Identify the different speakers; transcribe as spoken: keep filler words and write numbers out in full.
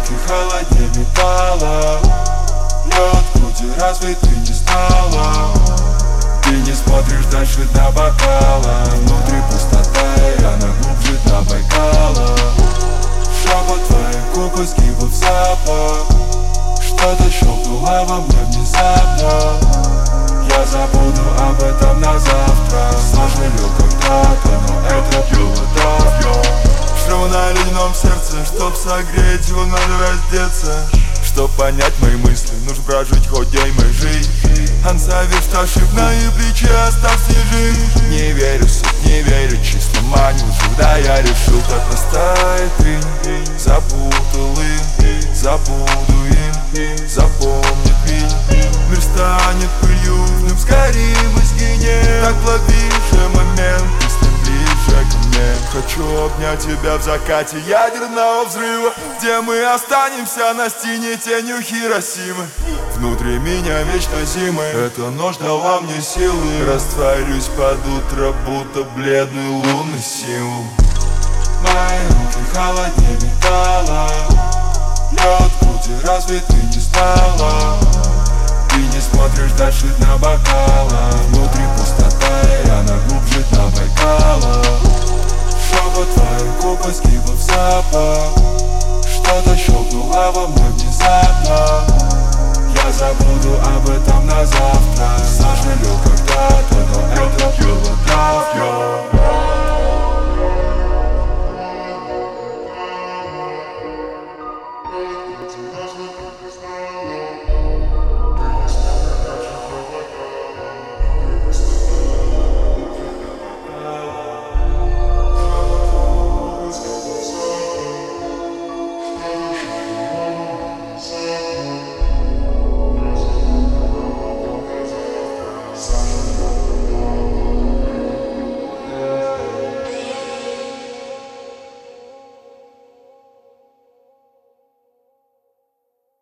Speaker 1: руки холоднее металла. Лед в груди, разве ты не знала? Ты не смотришь дальше дна бокала. Внутри пустота, и она глубже дна Байкала. Шепот твоих губ и сгибов запах. Что-то щелкнуло во мне внезапно. Я забуду об этом на завтра. Сожалел когда-то, но это было давно. Шрам на ледяном сердце, чтоб согреть его, надо раздеться. Чтоб понять мои мысли, нужно прожить хоть день моей жизни. Ансавишь ошибные плечи, оставь снежи. Не верю в суд, не верю, чисто манил. Когда я решил, так растает инь. Запутал им, забуду им, запомнит меня. Мир станет пылью, в нем сгорим и сгинем. Так ловишь же момент, ты с ним ближе ко мне. Хочу обнять тебя в закате ядерного взрыва, где мы останемся на стене тенью Хиросимы. Внутри меня вечно зимы, эта ночь дала мне силы. Растворюсь под утро, будто бледный лунный символ. Мои руки холоднее металла. Лед в груди, разве ты не знала? Ты не смотришь дальше дна бокала. Внутри пустота, и она глубже дна Байкала. Шепот твоих губ и сгибов запах. Что-то щелкнуло во мне внезапно. Я забуду об этом на завтра. Сожалел когда-то, но это было давно.